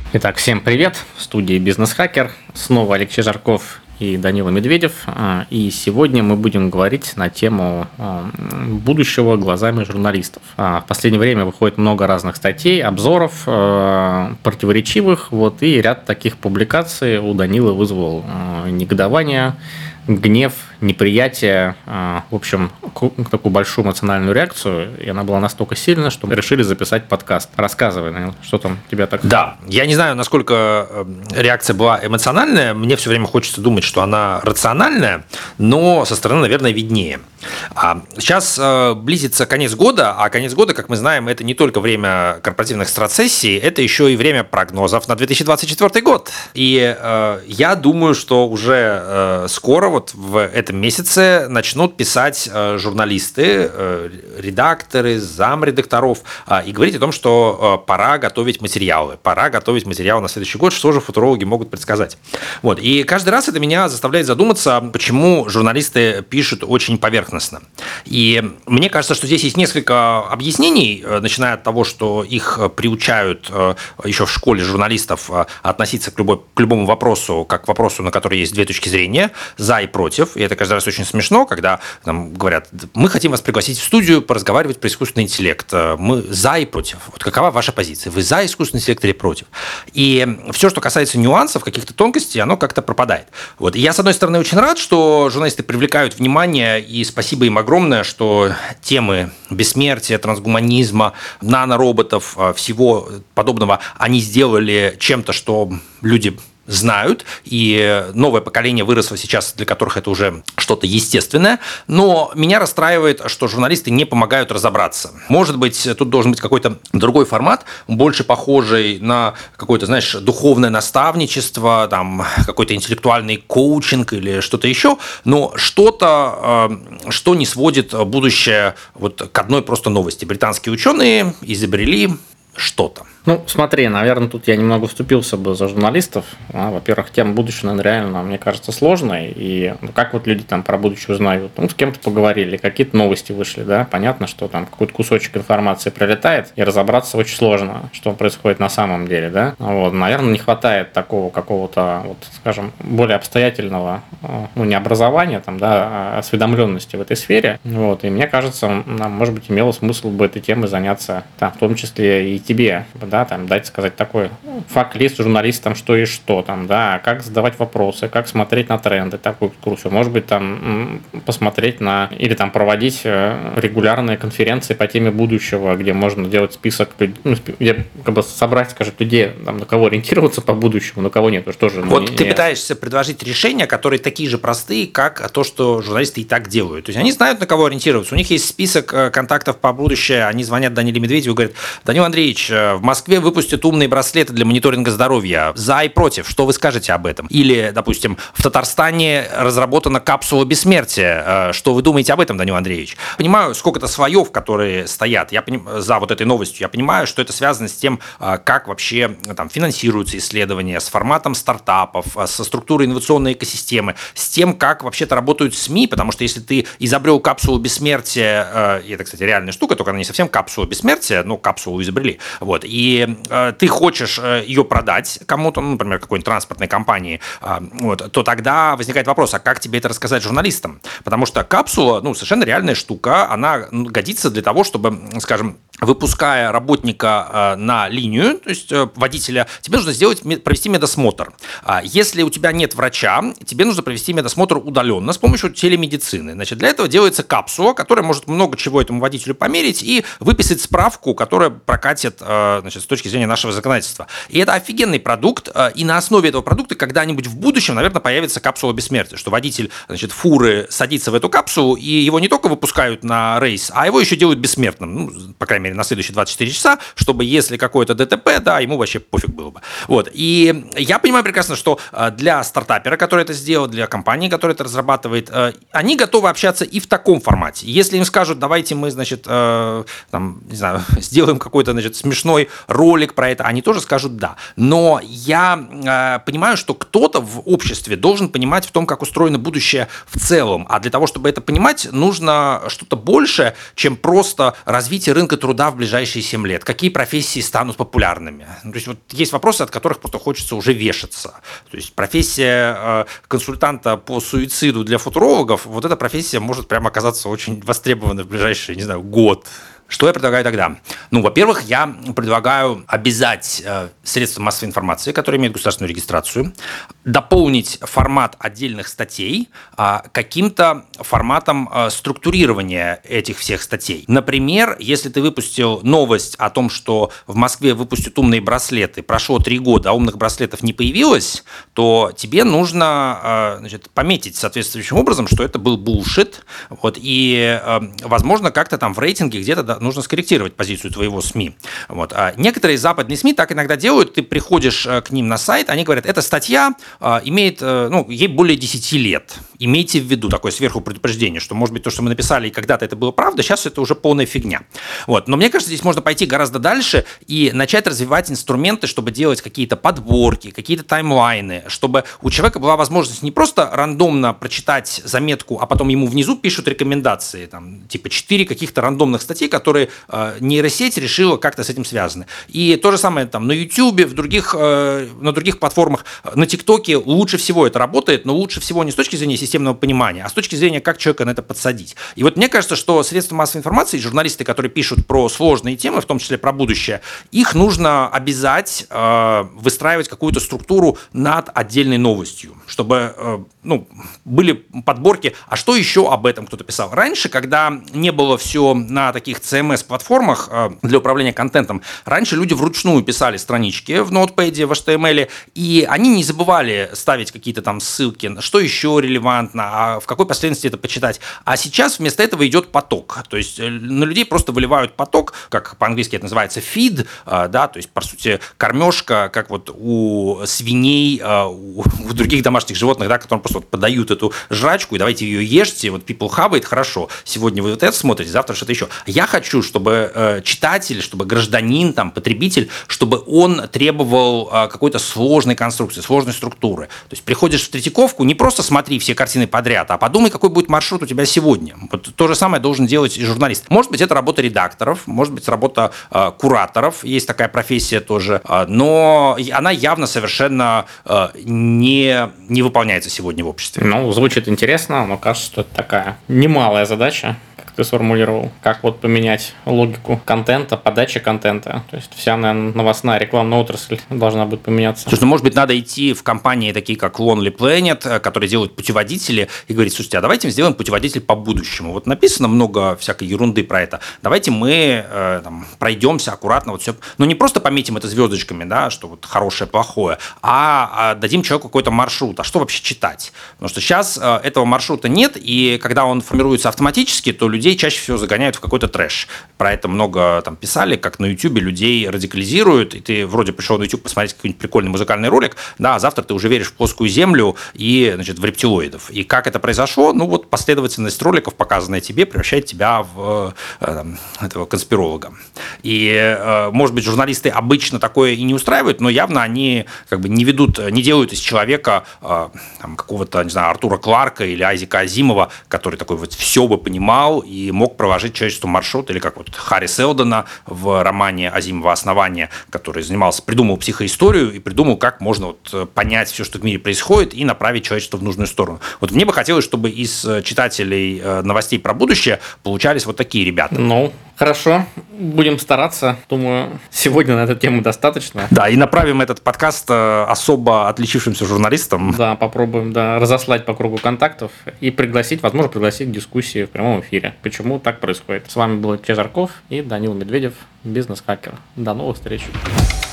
Итак, всем привет! В студии «Бизнес-хакер». Снова Алексей Жарков и Данила Медведев. И сегодня мы будем говорить на тему будущего глазами журналистов. В последнее время выходит много разных статей, обзоров, противоречивых. И ряд таких публикаций у Данилы вызвал негодование, гнев, неприятие, в общем, такую большую эмоциональную реакцию, и она была настолько сильна, что мы решили записать подкаст. Рассказывай, Данил, что там тебя так... Да, я не знаю, насколько реакция была эмоциональная, мне все время хочется думать, что она рациональная, но со стороны, наверное, виднее. Сейчас близится конец года, а конец года, как мы знаем, это не только время корпоративных страцессий, это еще и время прогнозов на 2024 год. И я думаю, что уже скоро, в этом месяце, начнут писать журналисты, редакторы, замредакторов и говорить о том, что пора готовить материалы. Пора готовить материалы на следующий год, что же футурологи могут предсказать. И каждый раз это меня заставляет задуматься, почему журналисты пишут очень поверхностно. И мне кажется, что здесь есть несколько объяснений, начиная от того, что их приучают еще в школе журналистов относиться к любому вопросу как к вопросу, на который есть две точки зрения, за и против. И это каждый раз очень смешно, когда нам говорят: мы хотим вас пригласить в студию поразговаривать про искусственный интеллект. Мы за и против. Какова ваша позиция? Вы за искусственный интеллект или против? И все, что касается нюансов, каких-то тонкостей, оно как-то пропадает. И я, с одной стороны, очень рад, что журналисты привлекают внимание, и спасибо им огромное, что темы бессмертия, трансгуманизма, нанороботов, всего подобного они сделали чем-то, что люди знают, и новое поколение выросло сейчас, для которых это уже что-то естественное. Но меня расстраивает, что журналисты не помогают разобраться. Может быть, тут должен быть какой-то другой формат, больше похожий на какое-то, духовное наставничество, какой-то интеллектуальный коучинг или что-то еще, но что-то, что не сводит будущее к одной просто новости. Британские ученые изобрели что-то. Смотри, наверное, тут я немного вступился бы за журналистов. Во-первых, тема будущего, наверное, реально, мне кажется, сложной. И как люди про будущее узнают? С кем-то поговорили, какие-то новости вышли, да? Понятно, что какой-то кусочек информации прилетает, и разобраться очень сложно, что происходит на самом деле, да? Наверное, не хватает такого какого-то, скажем, более обстоятельного, не образования, а осведомленности в этой сфере. И мне кажется, нам, может быть, имело смысл бы этой темой заняться, в том числе и тебе, дать сказать такой факт-лист журналистам, что и что, как задавать вопросы, как смотреть на тренды, такую экскурсию. Может быть, посмотреть или проводить регулярные конференции по теме будущего, где можно делать список, где собрать, людей, на кого ориентироваться по будущему, на кого нет. Ты пытаешься предложить решения, которые такие же простые, как то, что журналисты и так делают. То есть они знают, на кого ориентироваться. У них есть список контактов по будущее, они звонят Даниле Медведеву и говорят: Данил Андреевич, в Москве выпустят умные браслеты для мониторинга здоровья. За и против. Что вы скажете об этом? Или, допустим, в Татарстане разработана капсула бессмертия. Что вы думаете об этом, Данил Андреевич? Понимаю, сколько-то слоев, которые стоят за этой новостью. Я понимаю, что это связано с тем, как вообще финансируются исследования, с форматом стартапов, со структурой инновационной экосистемы, с тем, как вообще-то работают СМИ, потому что если ты изобрел капсулу бессмертия, и это, кстати, реальная штука, только она не совсем капсула бессмертия, но капсулу изобрели, и ты хочешь ее продать кому-то, например, какой-нибудь транспортной компании, то тогда возникает вопрос: а как тебе это рассказать журналистам? Потому что капсула, совершенно реальная штука, она годится для того, чтобы, скажем, выпуская работника на линию, то есть водителя, тебе нужно провести медосмотр. Если у тебя нет врача, тебе нужно провести медосмотр удаленно с помощью телемедицины. Для этого делается капсула, которая может много чего этому водителю померить и выписать справку, которая прокатит, с точки зрения нашего законодательства. И это офигенный продукт, и на основе этого продукта когда-нибудь в будущем, наверное, появится капсула бессмертия, что водитель, фуры садится в эту капсулу, и его не только выпускают на рейс, а его еще делают бессмертным, по крайней мере, на следующие 24 часа, чтобы, если какое-то ДТП, ему вообще пофиг было бы. И я понимаю прекрасно, что для стартапера, который это сделал, для компании, которая это разрабатывает, они готовы общаться и в таком формате. Если им скажут: давайте мы, сделаем какой-то, смешной ролик про это, они тоже скажут да. Но я понимаю, что кто-то в обществе должен понимать в том, как устроено будущее в целом. А для того, чтобы это понимать, нужно что-то большее, чем просто развитие рынка труда труда в ближайшие 7 лет? Какие профессии станут популярными? То есть вот есть вопросы, от которых просто хочется уже вешаться. То есть профессия консультанта по суициду для футурологов, вот эта профессия может прямо оказаться очень востребованной в ближайший, не знаю, год. Что я предлагаю тогда? Во-первых, я предлагаю обязать средства массовой информации, которые имеют государственную регистрацию, дополнить формат отдельных статей каким-то форматом структурирования этих всех статей. Например, если ты выпустил новость о том, что в Москве выпустят умные браслеты, прошло 3 года, а умных браслетов не появилось, то тебе нужно пометить соответствующим образом, что это был булшит, и, возможно, как-то там в рейтинге где-то нужно скорректировать позицию твоего СМИ. А некоторые западные СМИ так иногда делают, ты приходишь к ним на сайт, они говорят, эта статья имеет, ей более 10 лет. Имейте в виду такое сверху предупреждение, что, может быть, то, что мы написали, и когда-то это было правда, сейчас это уже полная фигня. Но мне кажется, здесь можно пойти гораздо дальше и начать развивать инструменты, чтобы делать какие-то подборки, какие-то таймлайны, чтобы у человека была возможность не просто рандомно прочитать заметку, а потом ему внизу пишут рекомендации, типа 4 каких-то рандомных статей, которые нейросеть решила как-то с этим связаны. И то же самое на YouTube, на других платформах, на ТикТоке лучше всего это работает, но лучше всего не с точки зрения системного понимания, а с точки зрения, как человека на это подсадить. И мне кажется, что средства массовой информации, журналисты, которые пишут про сложные темы, в том числе про будущее, их нужно обязать выстраивать какую-то структуру над отдельной новостью, чтобы были подборки, а что еще об этом кто-то писал. Раньше, когда не было все на таких CMS-платформах для управления контентом, раньше люди вручную писали странички в Notepad, в HTML, и они не забывали ставить какие-то ссылки, что еще релевантно, а в какой последовательности это почитать. А сейчас вместо этого идет поток. То есть на людей просто выливают поток, как по-английски это называется feed, то есть, по сути, кормежка, как у свиней, у других домашних животных, которым просто подают эту жрачку, и давайте ее ешьте, people have it, хорошо, сегодня вы это смотрите, завтра что-то еще. Я хочу, чтобы читатель, чтобы гражданин, потребитель, чтобы он требовал какой-то сложной конструкции, сложной структуры. То есть приходишь в Третьяковку, не просто смотри все картины подряд, а подумай, какой будет маршрут у тебя сегодня. То же самое должен делать и журналист. Может быть, это работа редакторов, может быть, работа кураторов, есть такая профессия тоже, но она явно совершенно не выполняется сегодня в обществе. Звучит интересно, но кажется, что это такая немалая задача, как ты сформулировал. Как поменять логику контента, подачи контента. То есть вся, наверное, новостная рекламная отрасль должна будет поменяться. Слушай, может быть, надо идти в компании такие, как Lonely Planet, которые делают путеводители, и говорить, слушайте, а давайте сделаем путеводитель по будущему. Написано много всякой ерунды про это. Давайте мы пройдемся аккуратно. Все. Но не просто пометим это звездочками, что хорошее, плохое, а дадим человеку какой-то маршрут. А что вообще читать? Потому что сейчас этого маршрута нет, и когда он формируется автоматически, то людей чаще всего загоняют в какой-то трэш. Про это много писали, как на YouTube людей радикализируют, и ты вроде пришел на YouTube посмотреть какой-нибудь прикольный музыкальный ролик, а завтра ты уже веришь в плоскую землю и, в рептилоидов. И как это произошло? Последовательность роликов, показанная тебе, превращает тебя в этого конспиролога. И, может быть, журналисты обычно такое и не устраивают, но явно они не делают из человека какого-то, не знаю, Артура Кларка или Айзека Азимова, который такой все бы понимал и мог проложить человечеству маршрут, или как Харри Селдона в романе Азимова «Основание», который придумал психоисторию и придумал, как можно понять все, что в мире происходит, и направить человечество в нужную сторону. Мне бы хотелось, чтобы из читателей новостей про будущее получались такие ребята. Хорошо, будем стараться. Думаю, сегодня на эту тему достаточно. Да, и направим этот подкаст особо отличившимся журналистам. Да, попробуем разослать по кругу контактов и возможно, пригласить к дискуссии в прямом эфире. Почему так происходит? С вами был Илья Жарков и Данил Медведев, бизнес-хакер. До новых встреч.